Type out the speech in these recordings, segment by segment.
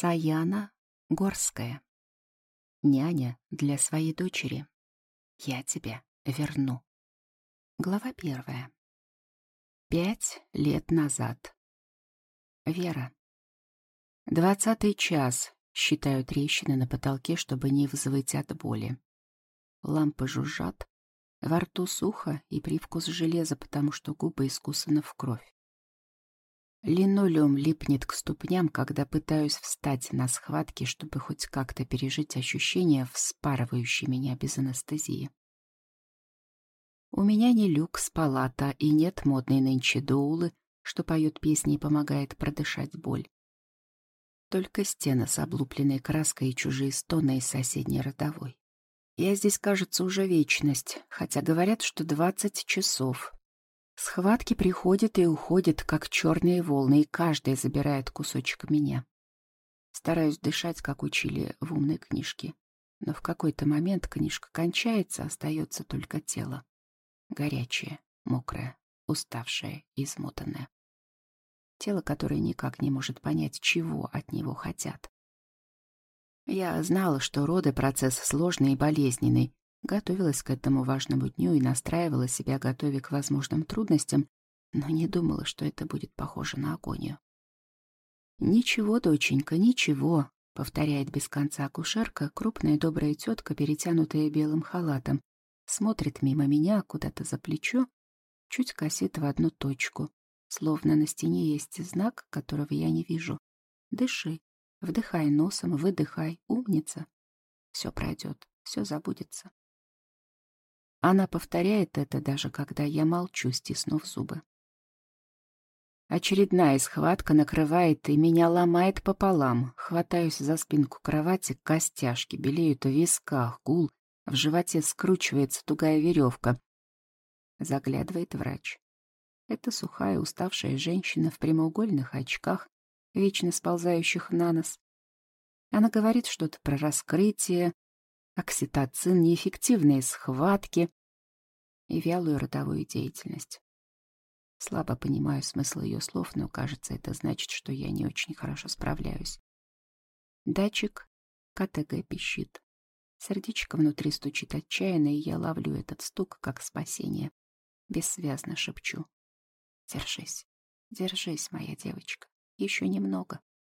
Саяна Горская. Няня для своей дочери. Я тебя верну. Глава 1. 5 лет назад. Вера. 20-й час. Считаю трещины на потолке, чтобы не взвыть от боли. Лампы жужжат. Во рту сухо и привкус железа, потому что губы искусаны в кровь. Линолеум липнет к ступням, когда пытаюсь встать на схватки, чтобы хоть как-то пережить ощущения, вспарывающие меня без анестезии. У меня не люкс палата и нет модной нынче доулы, что поет песни и помогает продышать боль. Только стены с облупленной краской и чужие стоны из соседней родовой. Я здесь, кажется, уже вечность, хотя говорят, что 20 часов. Схватки приходят и уходят, как черные волны, и каждая забирает кусочек меня. Стараюсь дышать, как учили в умной книжке. Но в какой-то момент книжка кончается, остается только тело. Горячее, мокрое, уставшее, измотанное. Тело, которое никак не может понять, чего от него хотят. Я знала, что роды — процесс сложный и болезненный, готовилась к этому важному дню и настраивала себя, готовя к возможным трудностям, но не думала, что это будет похоже на агонию. «Ничего, доченька, ничего», — повторяет без конца акушерка, крупная добрая тетка, перетянутая белым халатом, смотрит мимо меня куда-то за плечо, чуть косит в одну точку, словно на стене есть знак, которого я не вижу. «Дыши, вдыхай носом, выдыхай, умница. Все пройдет, все забудется». Она повторяет это, даже когда я молчу, стиснув зубы. Очередная схватка накрывает и меня ломает пополам. Хватаюсь за спинку кровати, костяшки белеют в висках, гул, в животе скручивается тугая веревка. Заглядывает врач. Это сухая, уставшая женщина в прямоугольных очках, вечно сползающих на нос. Она говорит что-то про раскрытие, окситоцин, неэффективные схватки и вялую родовую деятельность. Слабо понимаю смысл ее слов, но, кажется, это значит, что я не очень хорошо справляюсь. Датчик КТГ пищит. Сердечко внутри стучит отчаянно, и я ловлю этот стук как спасение. Бессвязно шепчу. Держись, держись, моя девочка. Еще немного.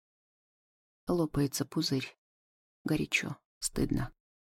Лопается пузырь. Горячо, стыдно.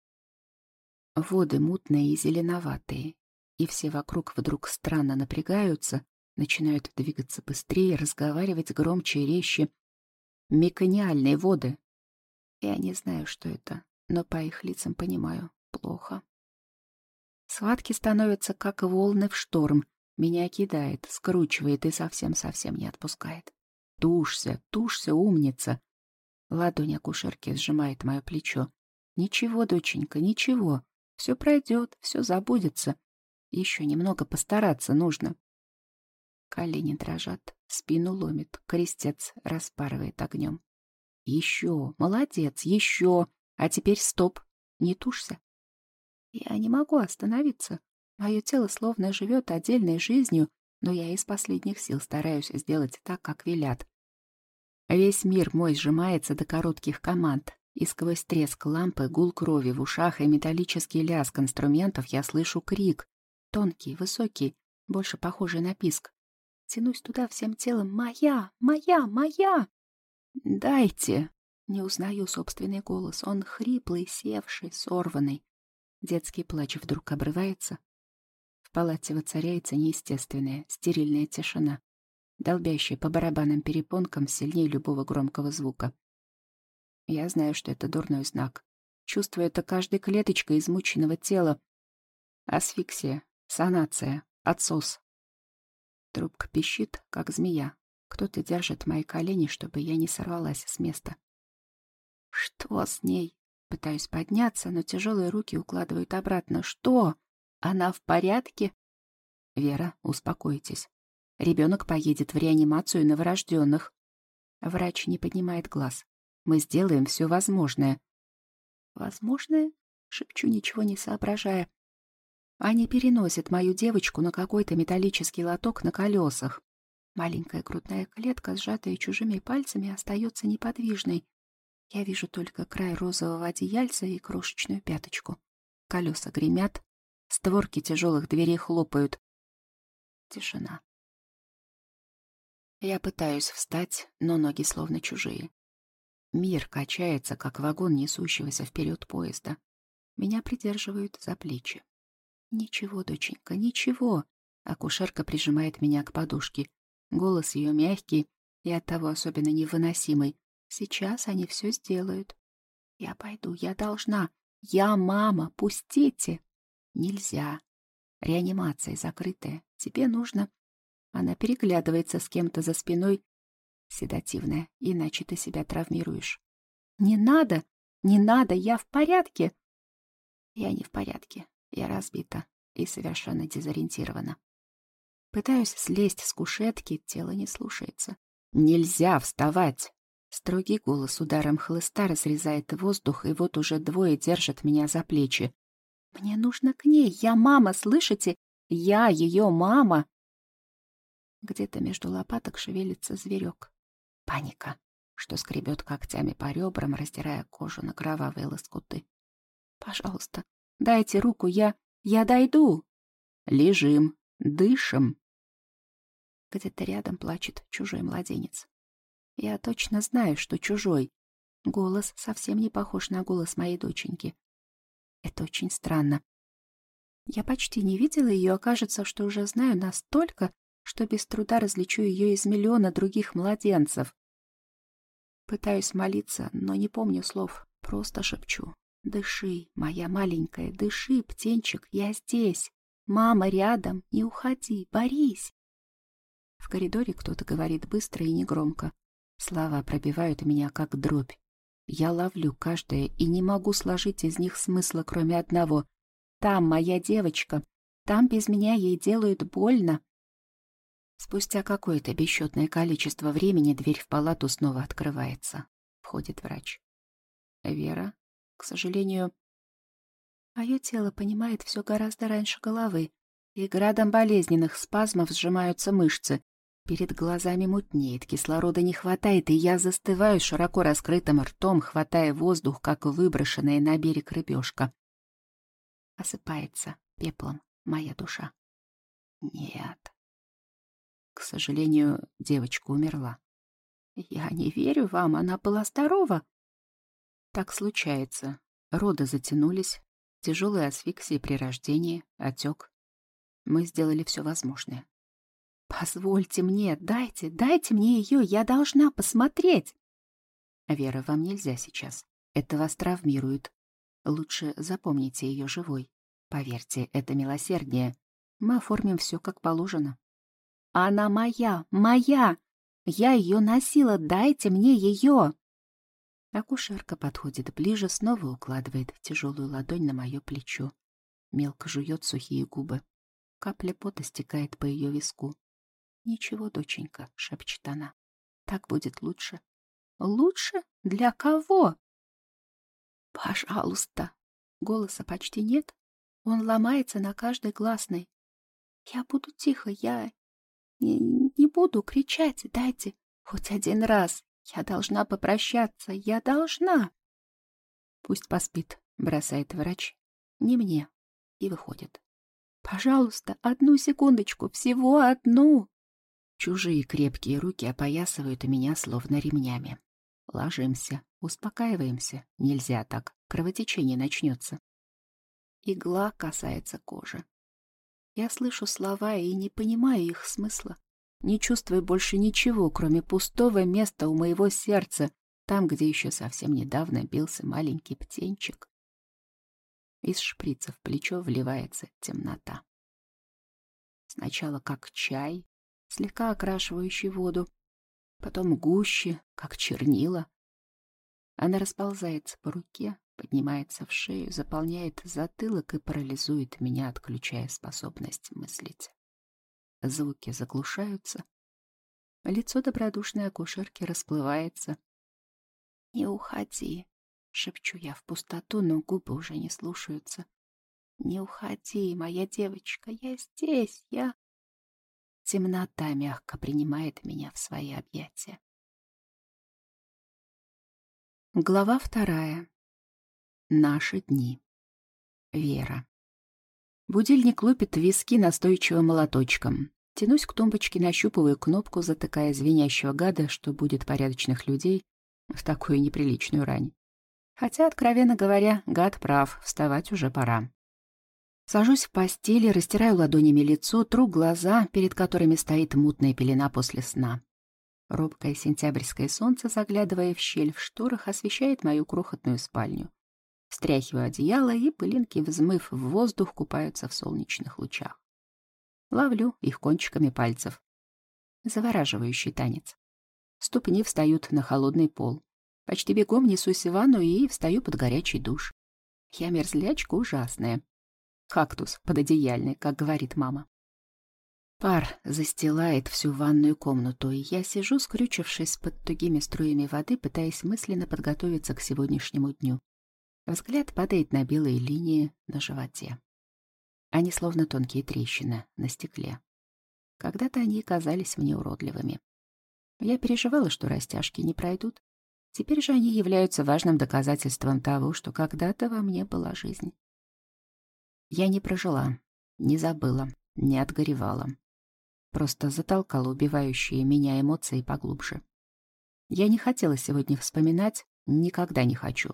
Воды мутные и зеленоватые, и все вокруг вдруг странно напрягаются, начинают двигаться быстрее, разговаривать громче и резче. Мекониальные воды. Я не знаю, что это, но по их лицам понимаю. Плохо. Схватки становятся как волны в шторм. Меня кидает, скручивает и совсем-совсем не отпускает. Тушься, тушься, умница. Ладонь акушерки сжимает мое плечо. Ничего, доченька, ничего. Все пройдет, все забудется. Еще немного постараться нужно. Колени дрожат, спину ломит, крестец распарывает огнем. Еще, молодец, еще. А теперь стоп, не тушься. Я не могу остановиться. Мое тело словно живет отдельной жизнью, но я из последних сил стараюсь сделать так, как велят. Весь мир мой сжимается до коротких команд, и сквозь треск лампы, гул крови в ушах и металлический лязг инструментов я слышу крик. Тонкий, высокий, больше похожий на писк. Тянусь туда всем телом. «Моя! Моя! Моя!» «Дайте!» Не узнаю собственный голос. Он хриплый, севший, сорванный. Детский плач вдруг обрывается. В палате воцаряется неестественная, стерильная тишина, долбящая по барабанным перепонкам сильнее любого громкого звука. Я знаю, что это дурной знак. Чувствую это каждой клеточкой измученного тела. Асфиксия, санация, отсос. Трубка пищит, как змея. Кто-то держит мои колени, чтобы я не сорвалась с места. Что с ней? Пытаюсь подняться, но тяжелые руки укладывают обратно. Что? Она в порядке? Вера, успокойтесь. Ребенок поедет в реанимацию новорожденных. Врач не поднимает глаз. Мы сделаем все возможное. Возможное? Шепчу, ничего не соображая. Они переносят мою девочку на какой-то металлический лоток на колесах. Маленькая грудная клетка, сжатая чужими пальцами, остается неподвижной. Я вижу только край розового одеяльца и крошечную пяточку. Колеса гремят, створки тяжелых дверей хлопают. Тишина. Я пытаюсь встать, но ноги словно чужие. Мир качается, как вагон несущегося вперед поезда. Меня придерживают за плечи. «Ничего, доченька, ничего!» Акушерка прижимает меня к подушке. Голос ее мягкий и оттого особенно невыносимый. «Сейчас они все сделают. Я пойду, я должна. Я мама, пустите!» «Нельзя. Реанимация закрытая. Тебе нужно...» Она переглядывается с кем-то за спиной. Седативная, иначе ты себя травмируешь. «Не надо! Не надо! Я в порядке!» Я не в порядке. Я разбита и совершенно дезориентирована. Пытаюсь слезть с кушетки, тело не слушается. «Нельзя вставать!» Строгий голос ударом хлыста разрезает воздух, и вот уже двое держат меня за плечи. «Мне нужно к ней! Я мама, слышите? Я ее мама!» Где-то между лопаток шевелится зверек. Паника, что скребет когтями по ребрам, раздирая кожу на кровавые лоскуты. «Пожалуйста, дайте руку, я дойду!» «Лежим, дышим!» Где-то рядом плачет чужой младенец. Я точно знаю, что чужой. Голос совсем не похож на голос моей доченьки. Это очень странно. Я почти не видела ее, а кажется, что уже знаю настолько, что без труда различу ее из миллиона других младенцев. Пытаюсь молиться, но не помню слов, просто шепчу. «Дыши, моя маленькая, дыши, птенчик, я здесь. Мама рядом, не уходи, борись!» В коридоре кто-то говорит быстро и негромко. Слова пробивают меня, как дробь. Я ловлю каждое и не могу сложить из них смысла, кроме одного. Там моя девочка, там без меня ей делают больно. Спустя какое-то бесчетное количество времени дверь в палату снова открывается. Входит врач. «Вера, к сожалению...» Мое тело понимает все гораздо раньше головы, и градом болезненных спазмов сжимаются мышцы. Перед глазами мутнеет, кислорода не хватает, и я застываю широко раскрытым ртом, хватая воздух, как выброшенная на берег рыбешка. Осыпается пеплом моя душа. Нет. К сожалению, девочка умерла. Я не верю вам, она была здорова. Так случается. Роды затянулись, тяжелые асфиксии при рождении, отек. Мы сделали все возможное. Позвольте мне, дайте мне ее, я должна посмотреть. Вера, вам нельзя сейчас. Это вас травмирует. Лучше запомните ее живой. Поверьте, это милосерднее. Мы оформим все как положено. Она моя, моя! Я ее носила, дайте мне ее! Акушерка подходит ближе, снова укладывает тяжелую ладонь на мое плечо. Мелко жует сухие губы. Капля пота стекает по ее виску. «Ничего, доченька», — шепчет она. «Так будет лучше». «Лучше? Для кого?» «Пожалуйста». Голоса почти нет. Он ломается на каждой гласной. «Я буду тихо, я не буду кричать. Дайте хоть один раз. Я должна попрощаться. Я должна». «Пусть поспит», — бросает врач. «Не мне». И выходит. «Пожалуйста, одну секундочку, всего одну». Чужие крепкие руки опоясывают меня словно ремнями. Ложимся, успокаиваемся. Нельзя так, кровотечение начнется. Игла касается кожи. Я слышу слова и не понимаю их смысла. Не чувствую больше ничего, кроме пустого места у моего сердца, там, где еще совсем недавно бился маленький птенчик. Из шприца в плечо вливается темнота. Сначала как чай, слегка окрашивающий воду, потом гуще, как чернила. Она расползается по руке, поднимается в шею, заполняет затылок и парализует меня, отключая способность мыслить. Звуки заглушаются. Лицо добродушной акушерки расплывается. «Не уходи», — шепчу я в пустоту, но губы уже не слушаются. «Не уходи, моя девочка, я здесь, я...» Темнота мягко принимает меня в свои объятия. Глава 2. Наши дни. Вера. Будильник лупит виски настойчивым молоточком. Тянусь к тумбочке, нащупываю кнопку, затыкая звенящего гада, что будет порядочных людей в такую неприличную рань. Хотя, откровенно говоря, гад прав, вставать уже пора. Сажусь в постели, растираю ладонями лицо, тру глаза, перед которыми стоит мутная пелена после сна. Робкое сентябрьское солнце, заглядывая в щель в шторах, освещает мою крохотную спальню. Стряхиваю одеяло, и пылинки, взмыв в воздух, купаются в солнечных лучах. Ловлю их кончиками пальцев. Завораживающий танец. Ступни встают на холодный пол. Почти бегом несусь в ванну и встаю под горячий душ. Я мерзлячка ужасная. Кактус пододеяльный, как говорит мама. Пар застилает всю ванную комнату, и я сижу, скрючившись под тугими струями воды, пытаясь мысленно подготовиться к сегодняшнему дню. Взгляд падает на белые линии на животе. Они словно тонкие трещины на стекле. Когда-то они казались мне уродливыми. Я переживала, что растяжки не пройдут. Теперь же они являются важным доказательством того, что когда-то во мне была жизнь. Я не прожила, не забыла, не отгоревала. Просто затолкала убивающие меня эмоции поглубже. Я не хотела сегодня вспоминать, никогда не хочу.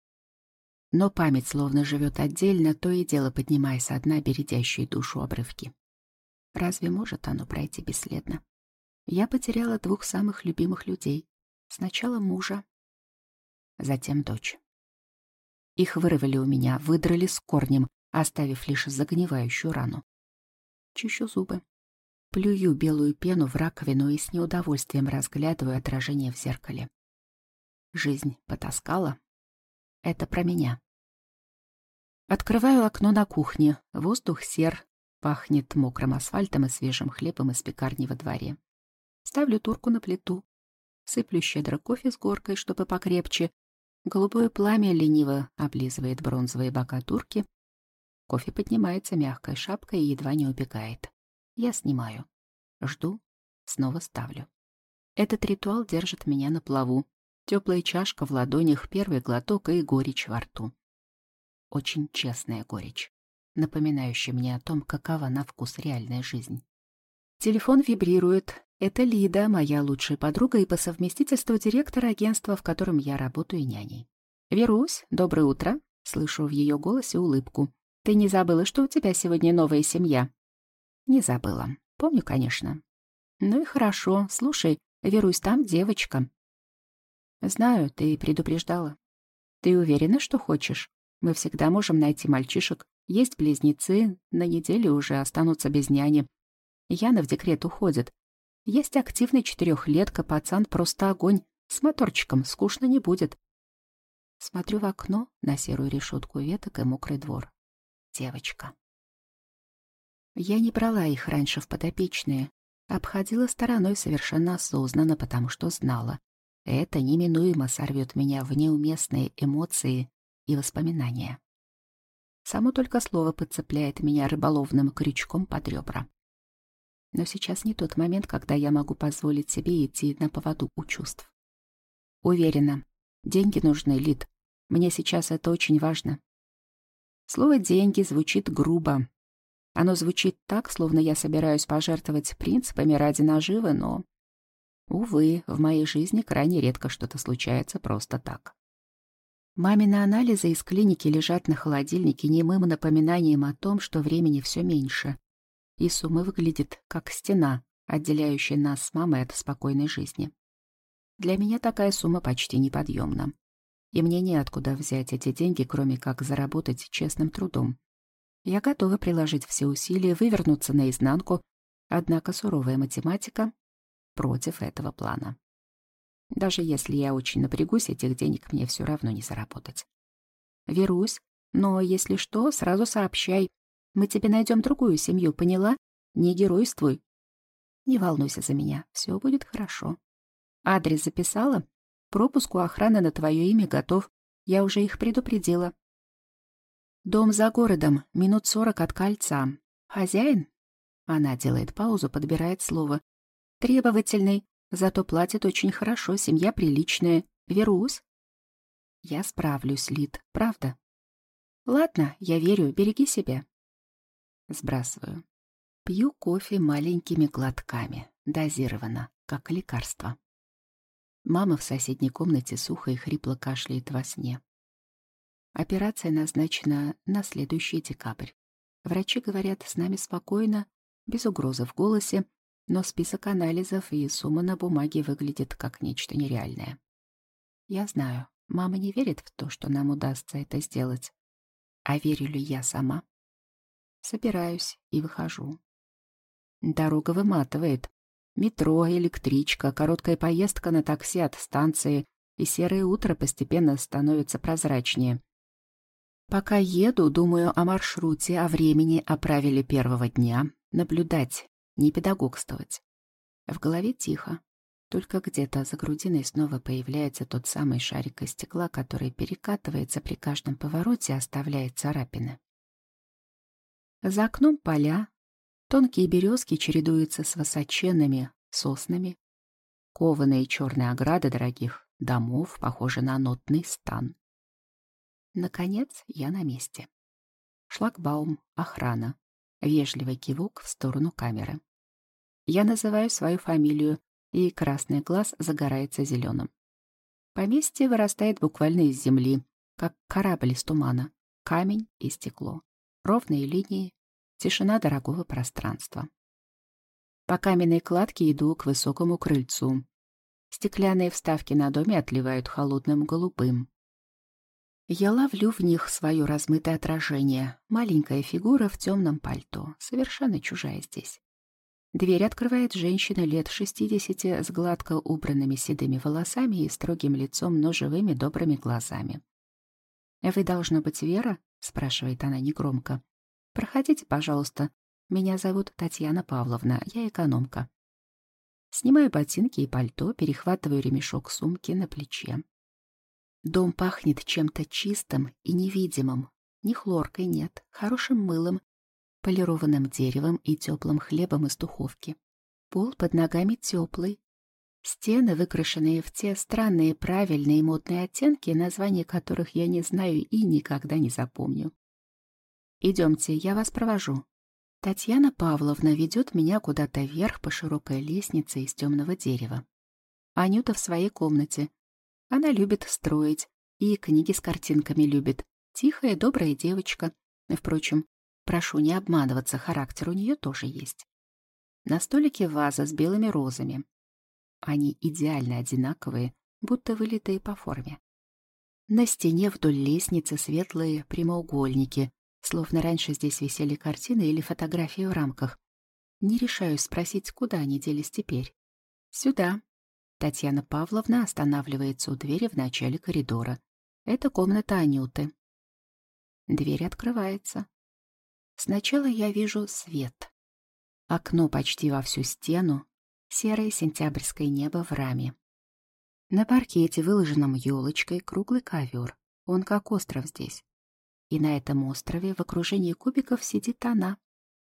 Но память словно живет отдельно, то и дело поднимая со дна бередящие душу обрывки. Разве может оно пройти бесследно? Я потеряла 2 самых любимых людей. Сначала мужа, затем дочь. Их вырвали у меня, выдрали с корнем, оставив лишь загнивающую рану. Чищу зубы. Плюю белую пену в раковину и с неудовольствием разглядываю отражение в зеркале. Жизнь потаскала. Это про меня. Открываю окно на кухне. Воздух сер, пахнет мокрым асфальтом и свежим хлебом из пекарни во дворе. Ставлю турку на плиту. Сыплю щедро кофе с горкой, чтобы покрепче. Голубое пламя лениво облизывает бронзовые бока турки. Кофе поднимается мягкой шапкой и едва не убегает. Я снимаю. Жду. Снова ставлю. Этот ритуал держит меня на плаву. Теплая чашка в ладонях, первый глоток и горечь во рту. Очень честная горечь, напоминающая мне о том, какова на вкус реальная жизнь. Телефон вибрирует. Это Лида, моя лучшая подруга и по совместительству директор агентства, в котором я работаю няней. «Верусь, доброе утро!» Слышу в ее голосе улыбку. «Ты не забыла, что у тебя сегодня новая семья?» «Не забыла. Помню, конечно». «Ну и хорошо. Слушай, Верусь, там девочка». «Знаю, ты предупреждала». «Ты уверена, что хочешь? Мы всегда можем найти мальчишек. Есть близнецы, на неделе уже останутся без няни. Яна в декрет уходит. Есть активный 4-летка, пацан просто огонь. С моторчиком скучно не будет». Смотрю в окно на серую решетку веток и мокрый двор. Девочка. Я не брала их раньше в подопечные. Обходила стороной совершенно осознанно, потому что знала. Это неминуемо сорвет меня в неуместные эмоции и воспоминания. Само только слово подцепляет меня рыболовным крючком под ребра. Но сейчас не тот момент, когда я могу позволить себе идти на поводу у чувств. Уверена, деньги нужны, Лид. Мне сейчас это очень важно. Слово «деньги» звучит грубо. Оно звучит так, словно я собираюсь пожертвовать принципами ради наживы, но, увы, в моей жизни крайне редко что-то случается просто так. Мамины анализы из клиники лежат на холодильнике немым напоминанием о том, что времени все меньше. И сумма выглядит как стена, отделяющая нас с мамой от спокойной жизни. Для меня такая сумма почти неподъемна. И мне неоткуда взять эти деньги, кроме как заработать честным трудом. Я готова приложить все усилия, вывернуться наизнанку, однако суровая математика против этого плана. Даже если я очень напрягусь, этих денег мне все равно не заработать. Верусь, но если что, сразу сообщай. Мы тебе найдем другую семью, поняла? Не геройствуй. Не волнуйся за меня, все будет хорошо. Адрес записала? Пропуск у охраны на твое имя готов. Я уже их предупредила. Дом за городом, минут 40 от кольца. Хозяин? Она делает паузу, подбирает слово. Требовательный, зато платит очень хорошо, семья приличная. Верусь? Я справлюсь, Лид, правда? Ладно, я верю, береги себя. Сбрасываю. Пью кофе маленькими глотками, дозированно, как лекарство. Мама в соседней комнате сухо и хрипло кашляет во сне. Операция назначена на следующий декабрь. Врачи говорят, с нами спокойно, без угрозы в голосе, но список анализов и сумма на бумаге выглядит как нечто нереальное. Я знаю, мама не верит в то, что нам удастся это сделать. А верю ли я сама? Собираюсь и выхожу. Дорога выматывает. Метро, электричка, короткая поездка на такси от станции, и серое утро постепенно становится прозрачнее. Пока еду, думаю о маршруте, о времени, о правиле первого дня. Наблюдать, не педагогствовать. В голове тихо. Только где-то за грудиной снова появляется тот самый шарик из стекла, который перекатывается при каждом повороте и оставляет царапины. За окном поля. Тонкие березки чередуются с высоченными соснами. Кованые черные ограды дорогих домов похожи на нотный стан. Наконец я на месте. Шлагбаум, охрана. Вежливый кивок в сторону камеры. Я называю свою фамилию, и красный глаз загорается зеленым. Поместье вырастает буквально из земли, как корабль из тумана. Камень и стекло. Ровные линии. Тишина дорогого пространства. По каменной кладке иду к высокому крыльцу. Стеклянные вставки на доме отливают холодным голубым. Я ловлю в них свое размытое отражение. Маленькая фигура в темном пальто, совершенно чужая здесь. Дверь открывает женщина лет 60 с гладко убранными седыми волосами и строгим лицом, но живыми добрыми глазами. «Вы, должно быть, Вера?» — спрашивает она негромко. «Проходите, пожалуйста. Меня зовут Татьяна Павловна, я экономка». Снимаю ботинки и пальто, перехватываю ремешок сумки на плече. Дом пахнет чем-то чистым и невидимым. Ни хлоркой нет, хорошим мылом, полированным деревом и теплым хлебом из духовки. Пол под ногами теплый. Стены, выкрашенные в те странные правильные модные оттенки, названия которых я не знаю и никогда не запомню. «Идемте, я вас провожу». Татьяна Павловна ведет меня куда-то вверх по широкой лестнице из темного дерева. Анюта в своей комнате. Она любит строить и книги с картинками любит. Тихая, добрая девочка. Впрочем, прошу не обманываться, характер у нее тоже есть. На столике ваза с белыми розами. Они идеально одинаковые, будто вылитые по форме. На стене вдоль лестницы светлые прямоугольники, словно раньше здесь висели картины или фотографии в рамках. Не решаюсь спросить, куда они делись теперь. «Сюда». Татьяна Павловна останавливается у двери в начале коридора. Это комната Анюты. Дверь открывается. Сначала я вижу свет. Окно почти во всю стену, серое сентябрьское небо в раме. На паркете, выложенном елочкой, круглый ковер. Он как остров здесь. И на этом острове в окружении кубиков сидит она.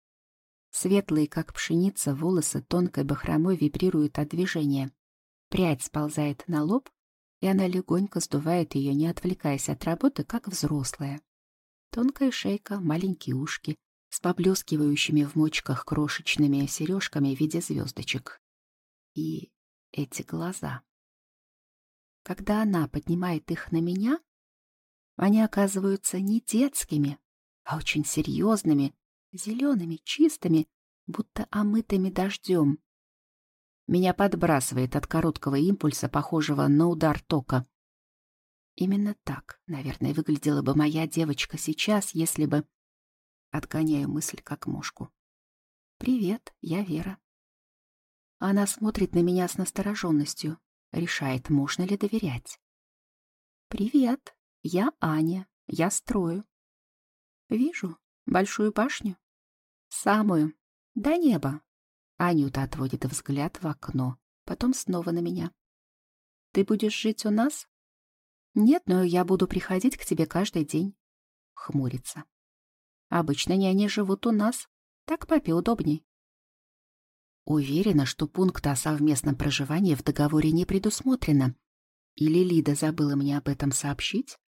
Светлые, как пшеница, волосы тонкой бахромой вибрируют от движения. Прядь сползает на лоб, и она легонько сдувает ее, не отвлекаясь от работы, как взрослая. Тонкая шейка, маленькие ушки с поблескивающими в мочках крошечными сережками в виде звездочек. И эти глаза. Когда она поднимает их на меня, они оказываются не детскими, а очень серьезными, зелеными, чистыми, будто омытыми дождем. Меня подбрасывает от короткого импульса, похожего на удар тока. Именно так, наверное, выглядела бы моя девочка сейчас, если бы... Отгоняю мысль, как мушку. «Привет, я Вера». Она смотрит на меня с настороженностью, решает, можно ли доверять. «Привет, я Аня, я строю». «Вижу. Большую башню?» «Самую. До неба». Анюта отводит взгляд в окно, потом снова на меня. «Ты будешь жить у нас?» «Нет, но я буду приходить к тебе каждый день». Хмурится. «Обычно няни живут у нас. Так папе удобней». Уверена, что пункта о совместном проживании в договоре не предусмотрено. Или Лида забыла мне об этом сообщить?